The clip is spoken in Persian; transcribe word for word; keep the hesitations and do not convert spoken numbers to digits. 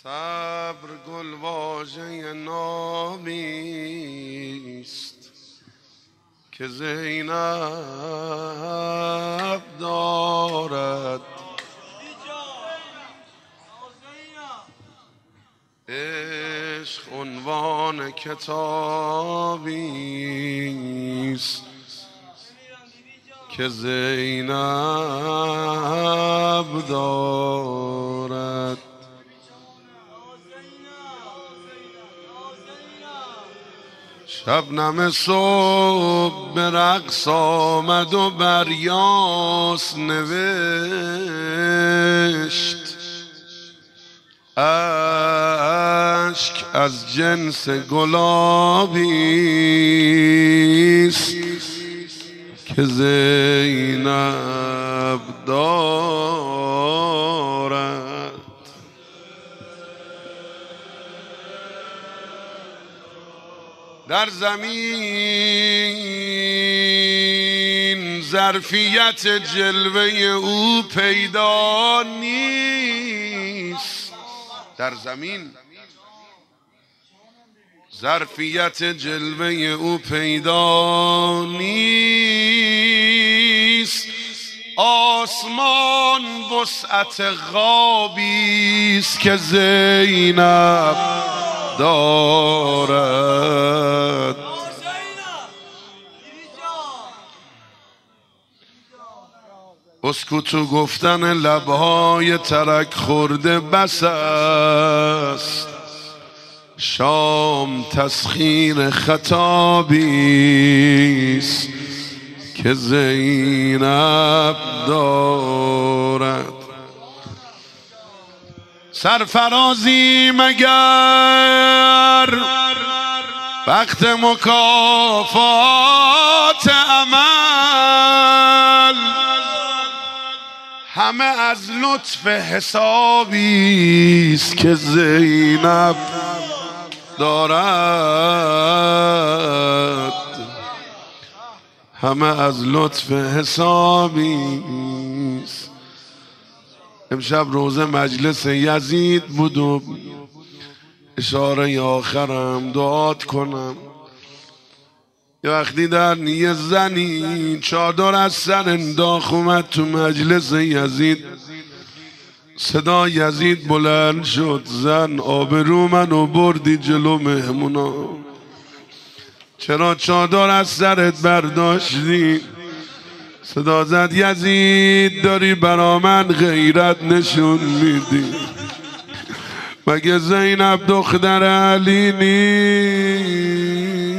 صبر گل واژه نامیست که زینب دارد. عشق عنوان کتابیست که زینب دارد. شبنم صبح به رقص آمد و بر یاس نوشت، اشک از جنس گلابیست که زینب دارد. در زمین ظرفیت جلوه او پیدا نیست. در زمین ظرفیت جلوه او پیدا نیست. آسمان وسعت غابیست که زینب دارد. اسکوتو گفتن لبهای ترک خورده بس است، شام تسخیر خطابیست که زینب دارد. سرفرازی مگر وقت مکافات عمل، همه از لطف حسابیست که زینب دارد. همه از لطف حسابیست. امشب روزه مجلس یزید بود و اشاره آخرم دعات کنم. یه وقتی در نیه زنی چادر از سر انداخت اومد تو مجلس یزید. صدا یزید بلند شد، زن آبرو منو بردی جلو مهمونا، چرا چادر از سرت برداشتی؟ صدا زد یزید داری برا من غیرت نشون میدی، مگه زینب دختر علی نیست؟